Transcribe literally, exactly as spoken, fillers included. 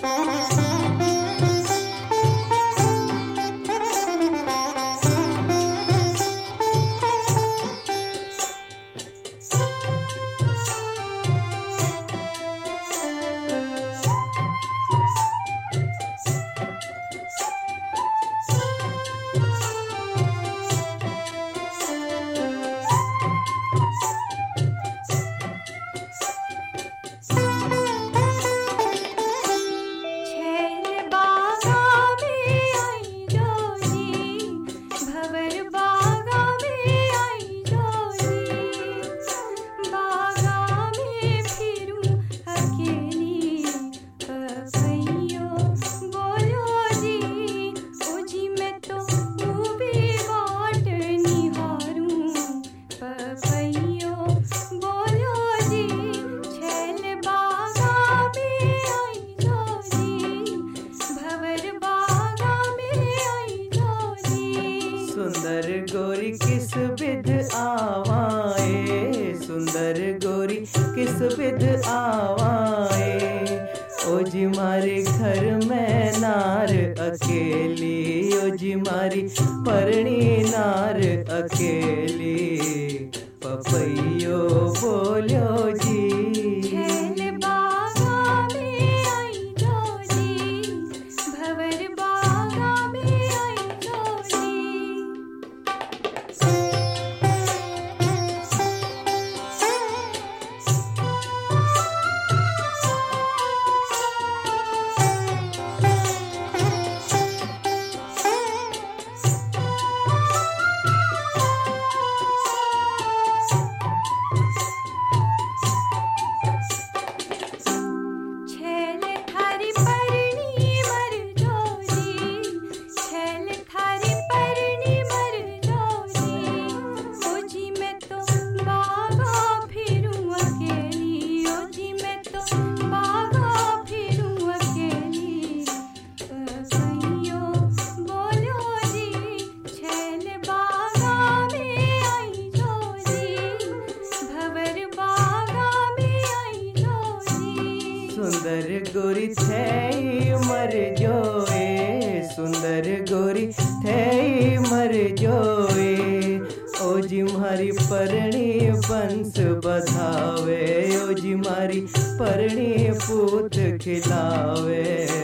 सुंदर गोरी किस विध आवाए, सुंदर गोरी किस विध आवाए। ओ जी मारे घर में नार अकेली, ओ जी मारी परणी नार अकेली। पपैयो बोलो जी, सुंदर गोरी थे मर जोए, सुंदर गोरी थे मर जोए। ओ जी मारी परणी बंस बधावे, ओ जी मारी परणी पूत खिलावे।